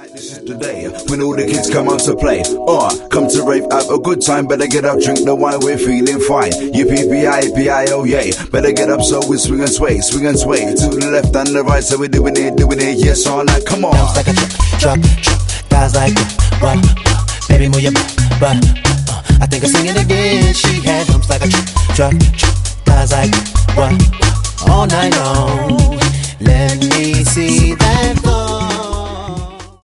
This is the day when all the kids come out to play. Come to rave, have a good time. Better get up, drink the wine, we're feeling fine. Yippee-yi-yi-yi, oh yay. Better get up so we swing and sway. To the left and the right, so we're doing it, yes, all night, come on. Bounce like a truck, guys like what? Baby, move your butt. I think I'm singing again. She had bumps like a truck, guys like what? All night long. Let me see